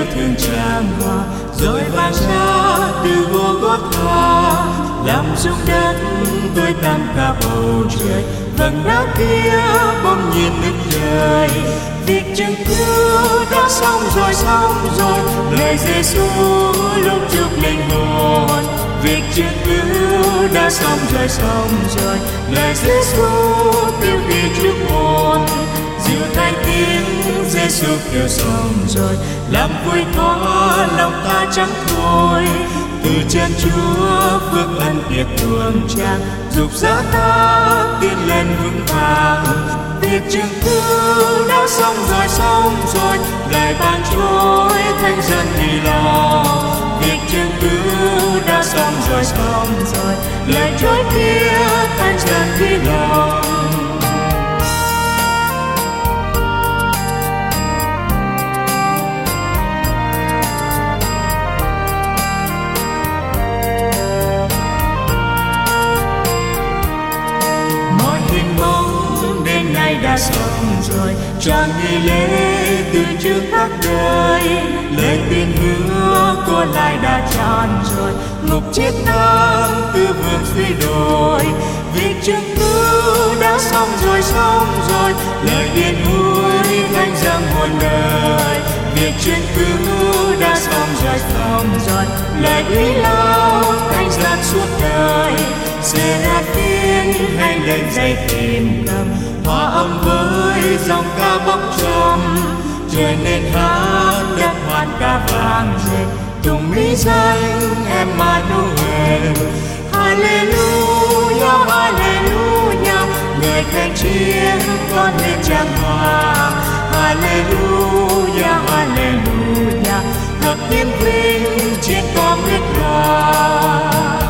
yêu thương tràn hòa, rồi vàng xa từ Golgotha làm rung đất tôi tăm cả bầu trời. Vầng đá kia bỗng nhiên nứt rời, việc chứng cứu đã xong rồi, lời Giêsu lúc chúc linh hồn. Việc chứng cứu đã xong rồi, lời Giêsu kêu khi chúc hồn. Dịu tai tiếng Giêsu kêu xong rồi, làm vui có lòng ta chẳng thôi. Từ chân Chúa phước ân tiệc tuồng tràn, dục dã ta tiến lên vững vàng. Việc chứng cứu đã xong rồi, lời ban trôi thánh dân vì lòng. Việc chứng cứu đã xong rồi, lời trôi kia thánh dân vì lòng. Đã xong rồi, tròn nghi lễ từ trước các đời. Lời tuyên hứa của Lai đã tròn rồi, ngục chết đang tư vương suy đồi. Việc chứng cứu đã xong rồi, lời yên vui thánh dâng muôn đời. Việc chứng cứu đã xong rồi, lời quý lao thánh dâng suốt đời. Seraphim hay lên dây tìm cầm, hòa âm với dòng ca bốc trầm. Trời nên hát đất hoàn ca vang dệt, tùng mỹ danh Emmanuel. Hallelujah, hallelujah, người khánh chiến con nên trang hòa. Hallelujah, hallelujah, thật thiên vinh chiến có huyết loa.